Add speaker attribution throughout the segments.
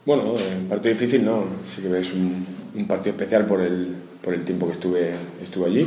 Speaker 1: Bueno, un partido difícil no, sí que es un partido especial por el tiempo que estuve allí,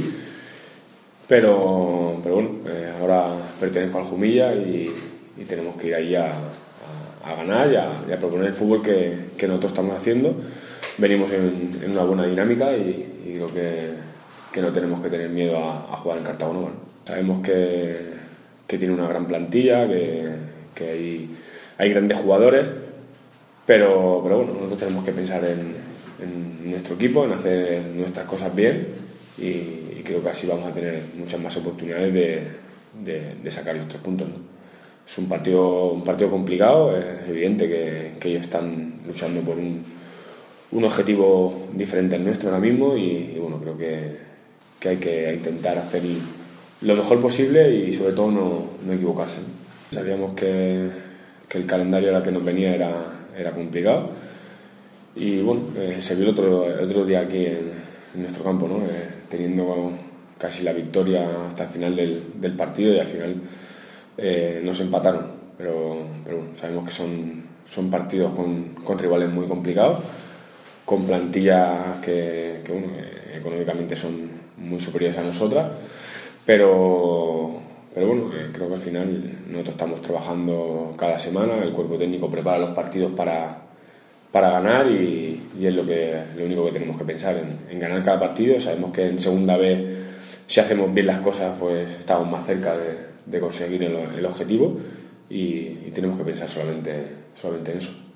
Speaker 1: pero bueno, ahora pertenezco al Jumilla y tenemos que ir ahí a ganar y a proponer el fútbol que nosotros estamos haciendo. Venimos en una buena dinámica y creo que no tenemos que tener miedo a jugar en Cartago Nova, ¿no? Sabemos que tiene una gran plantilla, que hay grandes jugadores, pero bueno, nosotros tenemos que pensar en nuestro equipo, en hacer nuestras cosas bien y creo que así vamos a tener muchas más oportunidades de sacar los 3 puntos, ¿no? Es un partido complicado, es evidente que ellos están luchando por un objetivo diferente al nuestro ahora mismo y bueno, creo que hay que intentar hacer lo mejor posible y sobre todo no equivocarse, ¿no? Sabíamos que el calendario a la que nos venía era complicado y bueno, se vio el otro día aquí en nuestro campo, ¿no? Teniendo casi la victoria hasta el final del partido y al final nos empataron, pero bueno, sabemos que son partidos con rivales muy complicados, con plantillas que bueno, económicamente son muy superiores a nosotras, pero bueno, creo que al final nosotros estamos trabajando cada semana, el cuerpo técnico prepara los partidos para ganar y es lo único que tenemos que pensar, en ganar cada partido. Sabemos que en segunda B, si hacemos bien las cosas, pues estamos más cerca de conseguir el objetivo y tenemos que pensar solamente en eso.